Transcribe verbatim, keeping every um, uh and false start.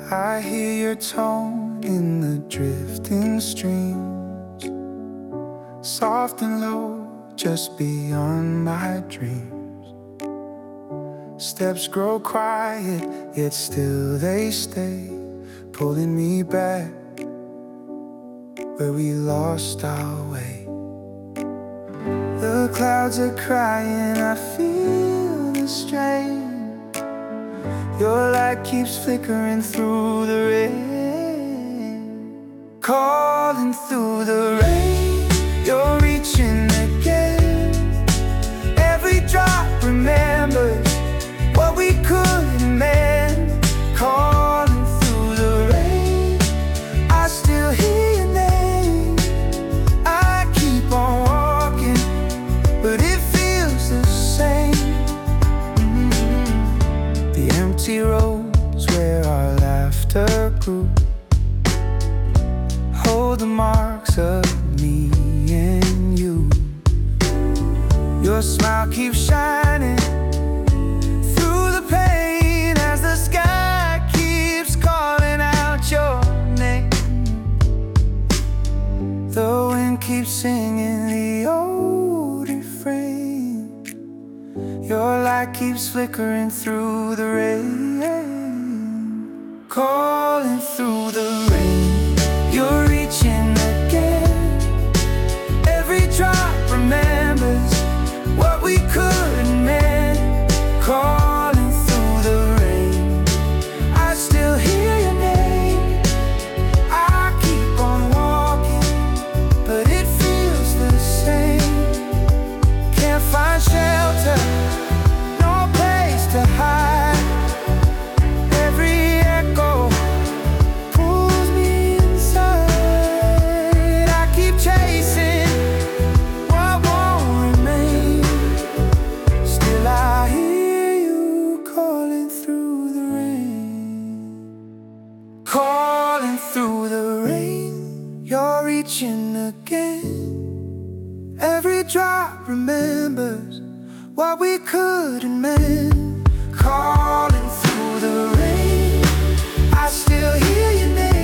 I hear your tone in the drifting streams, soft and low, just beyond my dreams. Steps grow quiet, yet still they stay, pulling me back where we lost our way. The clouds are crying, I feel the strain. Your light keeps flickering through the rain, calling through the rain. You're reaching again. Every drop remembers what we couldn't mend. Calling through the rain, I still hear your name. I keep on walking, but it feels the same. The empty roads where our laughter grew hold the marks of me and you. Your smile keeps shining through the pain as the sky keeps calling out your name. The wind keeps singing the old refrain. Your light keeps flickering through the rain, calling through the rain. You're reaching again. Every drop remembers what we couldn't mend. Calling through the rain, I still hear your name. I keep on walking, but it feels the same. Can't find shelter, to hide. Every echo pulls me inside. I keep chasing what won't remain. Still I hear you calling through the rain. Calling through the rain. You're reaching again. Every drop remembers what we couldn't mend. Calling through the rain, I still hear your name.